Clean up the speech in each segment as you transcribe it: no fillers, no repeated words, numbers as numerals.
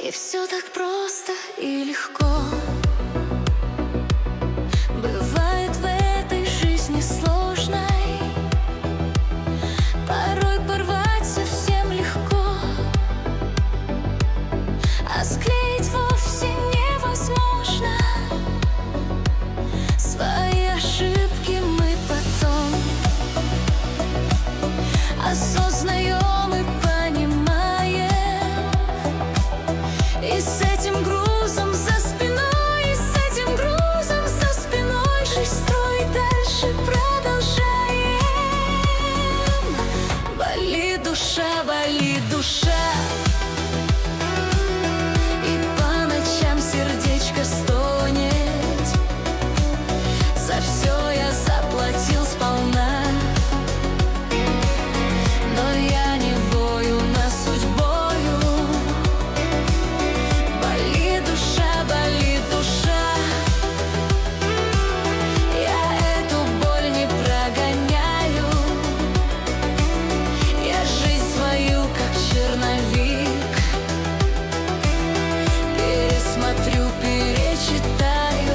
И все так просто и легко. Бывает в этой жизни сложной, порой порвать совсем легко, а склеить вовсе невозможно. Свои ошибки мы потом осознаем и понимаем. И с этим грузом за спиной, и с этим грузом за спиной жизнь строить дальше продолжаем. Болит душа, болит душа, и по ночам сердечко стонет. За все я заплатил сполна, но я не вою на судьбою. Болит душа, болит душа, я эту боль не прогоняю. Я жизнь свою, как черновик, пересмотрю, перечитаю.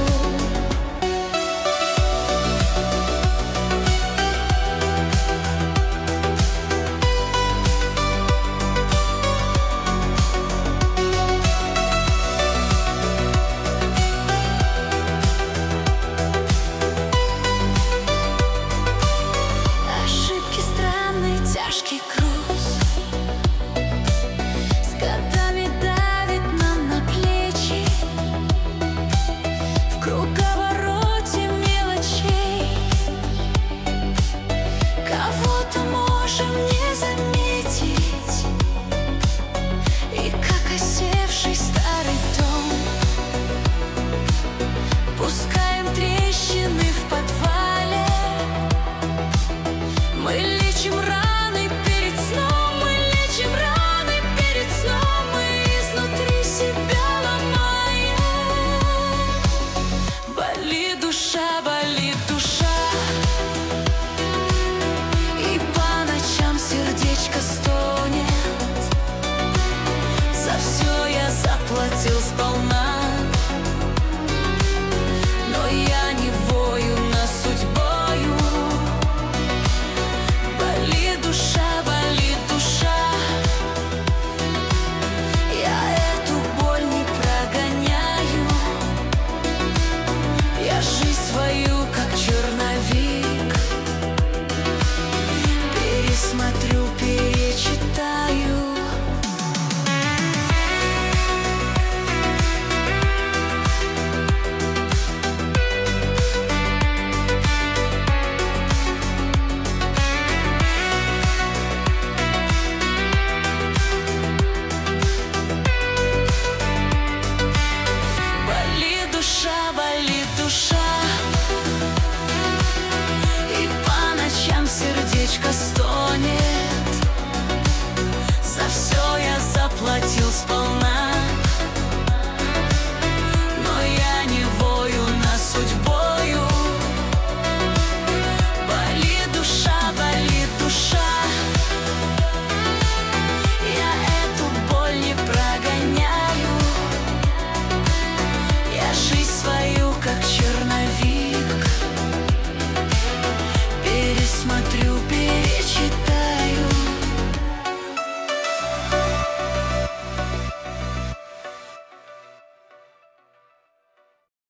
Ошибки странный, тяжкий груз, с годами давит нам на плечи. В круговороте мелочей кого-то можем не заметить. И как осевший старый дом пускаем трещины в подвале. Мы лечим раны перед сном, мы лечим раны перед сном, мы изнутри себя ломаем. Болит душа, болит душа, и по ночам сердечко стонет. За все я заплатил сполна, но я не вою на судьбою. Болит душа, болит душа, я эту боль не прогоняю. Я жизнь свою, как черновик, пересмотрю, перечитаю. Болит душа, болит душа, и по ночам сердечко стонет. За все я заплатил сполна,